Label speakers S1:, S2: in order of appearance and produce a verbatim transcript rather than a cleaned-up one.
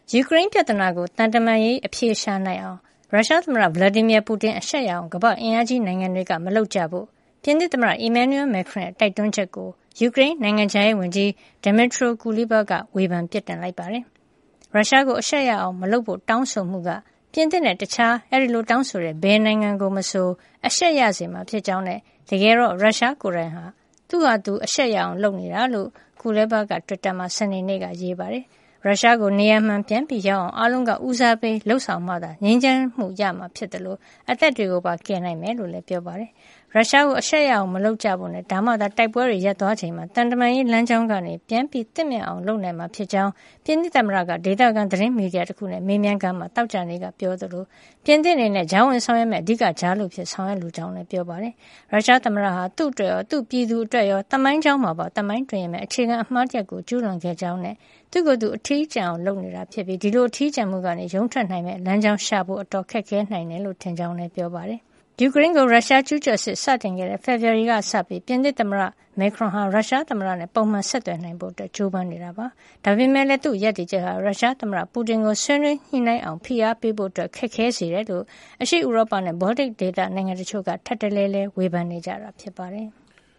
S1: ယူကရိန်းပြဿနာကိုတန်တမာရေးအဖြေရှာနိုင်အောင်ရုရှားသမ္မတဗလာဒီမီယာပူတင်အရှက်ရအောင်ကမ္ဘာ့အင်အားကြီးနိုင်ငံတွေကမလုပ်ကြဖို့ပြင်သစ်သမ္မတအီမန်နျူယ်မက်ခရင်တိုက်တွန်းချက်ကိုယူကရိန်းနိုင်ငံခြားရေးဝန်ကြီးဒမစ်ထရိုကူလီဘာကဝေဖန်ပြစ်တင်လိုက်ပါတယ်။ရုရှားကိုအရှက်ရအောင်မလုပ်ဖို့တောင်းဆိုမှုကပြင်သစ်နဲ့တခြားအဲဒီလိုတောင်းဆိုတဲ့ဘယ်နိုင်ငံကိုမဆိုအရှက်ရစေမှာဖြစ်ကြောင်းနဲ့တကယ်တော့ရုရှားကိုယ်တိုင်ဟာသူ့ဟာသူအရှက်ရအောင်လုပ်နေတာလို့ကူလီဘာကတွစ်တာမှာစနေနေ့ကရေးပါတယ်။ရုရှားကိုနေရာမှန်ပြန်ပြီးရောက်အောင်အားလုံးကဦးစားပေးလှုပ်ဆောင်မှသာငြိမ်းချမ်းမှုရမှာဖြစ်တယ်လို့အသက်တွေကိုပါကယ်နိုင်မယ်လို့လည်းပြောပါတယ်။ရုရှားကိုအရှက်ရအောင်မလုပ်ကြဖို့နဲ့ဒါမှသာတိုက်ပွဲတွေရပ်သွားချိန်မှာတန်တမာရေးလမ်းကြောင်းကနေပြန်ပြီးတင့်မြတ်အောင်လုပ်နိုင်မှာဖြစ်ကြောင်းပြင်သစ်သမ္မတကဒေသခံသတင်းမီဒီယာတစ်ခုနဲ့မေးမြန်းခန်းမှာတောက်ကြနေကပြောသလိုပြင်သစ်အနေနဲ့ဂျာဝင်ဆောင်ရွက်မဲ့အဓိကဂျာလို့ဖြစ်ဆောင်ရွက်လူကြောင်းလည်းပြောပါတယ်။ရုရှားသမ္မတဟာသူ့အတွက်ရောသူ့ပြည်သူအတွက်ရောတမိုင်းကြောင်းမှာပါတမိုင်းတွင်ရမဲ့အခြေခံအမှားချက်ကိုကျူးလွန်ခဲ့ကြောင်းနဲ့သူ့ကိုယ်သူအထီးကျန်အောင်လုပ်နေတာဖြစ်ပြီးဒီလိုအထီးကျန်မှုကနေရုန်းထွက်နိုင်မဲ့လမ်းကြောင်းရှာဖို့အတော်ခက်ခဲနိုင်တယ်လို့ထင်ကြောင်းလည်းပြောပါတယ်။ယူကရိန်းကိုရုရှားကျူးကျော်စစ်စတင်ခဲ့တဲ့ဖေဖော်ဝါရီကစပြီးပြင်သစ်သမ္မတမက်ခရွန်ဟာရုရှားသမ္မတနဲ့ပုံမှန်ဆက်သွယ်နိုင်ဖို့ကြိုးပမ်းနေတာပါ။ဒါပေမဲ့လည်းသူ့ရပ်တည်ချက်ဟာရုရှားသမ္မတပူတင်ကိုဆွေးနွေးညှိနှိုင်းအောင်ဖိအားပေးဖို့ခက်ခဲစေတယ်လို့အရှေ့ဥရောပနဲ့ဘော်လ်တစ်ဒေသနိုင်ငံတချို့ကထပ်တလဲလဲဝေဖန်နေကြတာဖြစ်ပါတယ်။